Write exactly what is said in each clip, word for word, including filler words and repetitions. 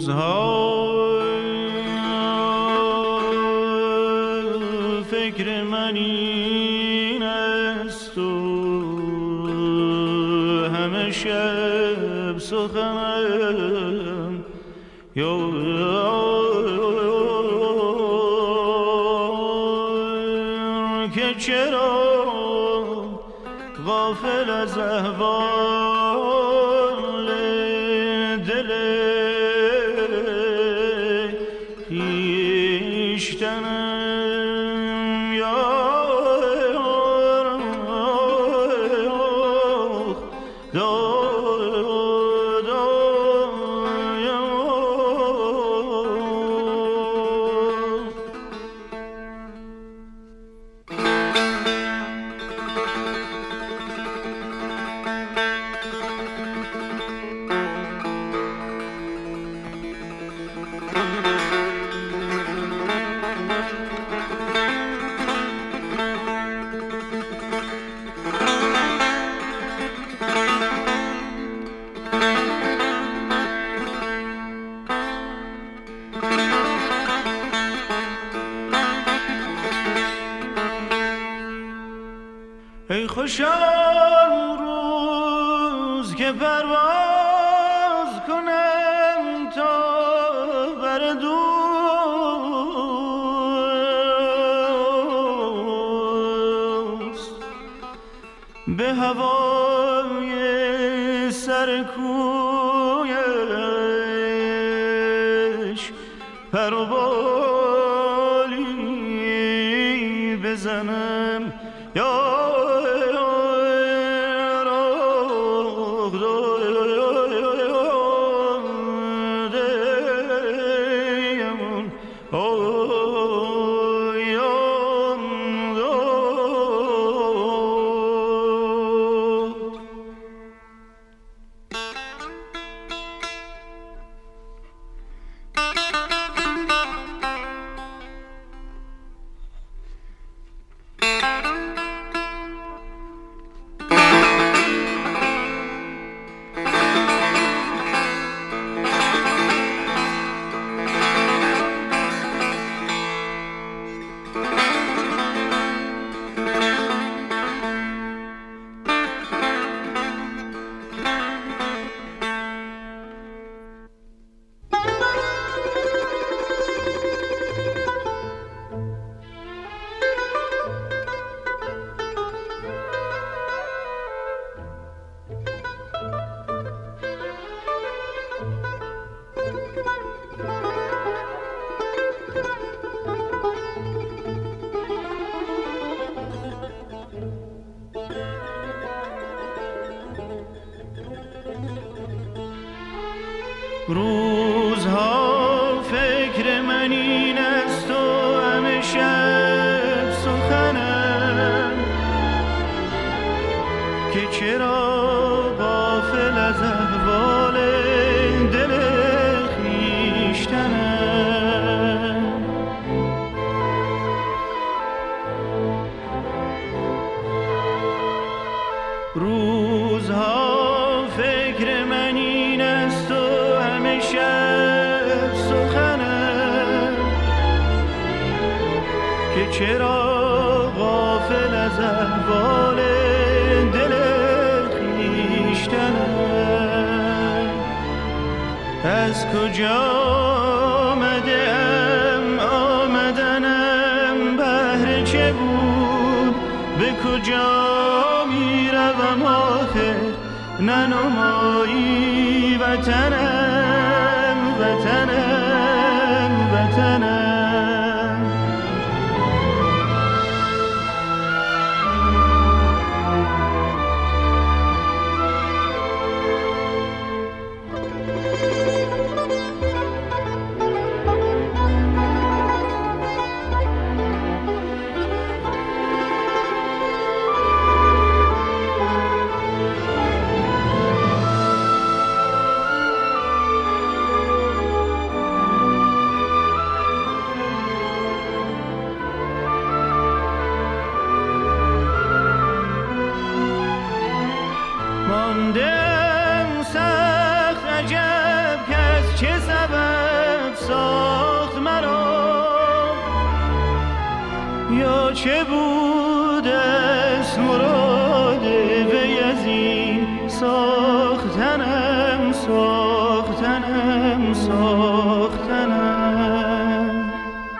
روزها فکر من این است و همه شب سخنم یا که چرا غافل از احوال دل خویشتنم یا ای خوش آن روز که پرواز کنم تا بر دوست به هوای سر کویش پر و بالی بزنم یا روزها فکر من این است و همه شب سخنم که چرا غافل از احوال دل خویشتنم روزها فکر من این است و شب سخنم که چرا غافل از احوال دل خویشتنم از کجا آمده ام آمدنم بهر چه بود به کجا می روم آخر ننمایی وطنم وطنم وطنم تا چه بود است مراد وی از این ساختنم ساختنم ساختنم.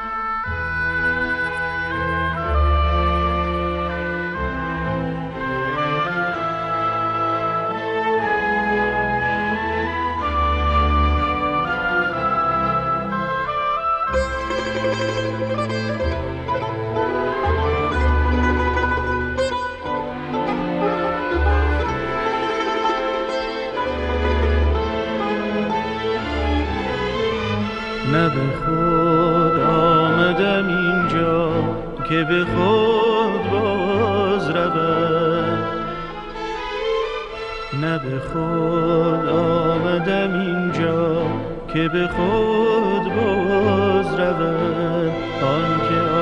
نه به خود آمدم اینجا که به خود باز روم، نه به خود آمدم اینجا که به خود باز روم. آن که